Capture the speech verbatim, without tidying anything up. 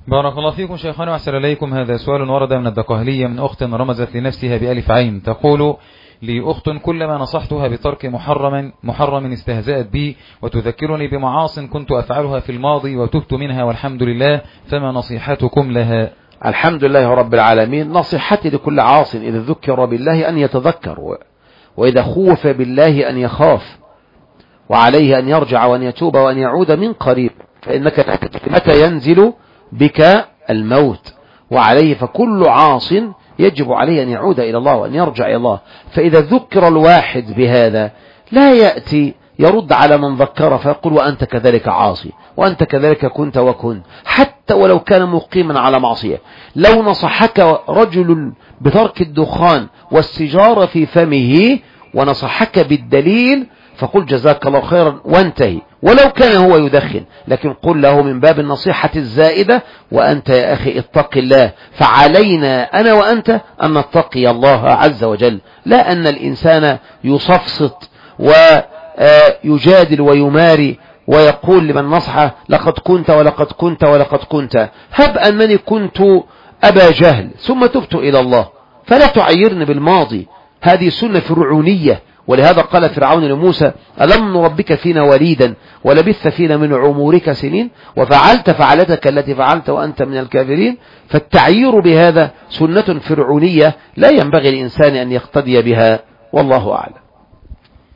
بارك الله فيكم شيخنا وأحسن إليكم. هذا سؤال ورد من الدقهلية من أخت رمزت لنفسها بألف عين، تقول لي أخت كلما نصحتها بترك محرم محرم استهزأت بي وتذكرني بمعاص كنت أفعلها في الماضي وتبت منها والحمد لله، فما نصيحتكم لها؟ الحمد لله رب العالمين. نصيحتي لكل عاص إذا ذكر بالله أن يتذكر، وإذا خوف بالله أن يخاف، وعليه أن يرجع وأن يتوب وأن يعود من قريب، فإنك متى ينزل بك الموت، وعليه فكل عاص يجب عليه أن يعود إلى الله وأن يرجع إلى الله. فإذا ذكر الواحد بهذا لا يأتي يرد على من ذكر فيقول وأنت كذلك عاصي وأنت كذلك كنت وكنت، حتى ولو كان مقيما على معصية. لو نصحك رجل بترك الدخان والسجارة في فمه ونصحك بالدليل فقل جزاك الله خيرا وانتهي، ولو كان هو يدخن، لكن قل له من باب النصيحة الزائدة وأنت يا أخي اتق الله. فعلينا أنا وأنت أن نتقي الله عز وجل، لا أن الإنسان يصفصط ويجادل ويماري ويقول لمن نصحه لقد كنت ولقد كنت ولقد كنت. هب أنني كنت أبا جهل ثم تبت إلى الله، فلا تعيرني بالماضي، هذه سنة فرعونية. ولهذا قال فرعون لموسى ألم نربك فينا وليدا ولبثت فينا من عمرك سنين وفعلت فعلتك التي فعلت وأنت من الكافرين. فالتعيير بهذا سنة فرعونية لا ينبغي الإنسان أن يقتدي بها، والله أعلم.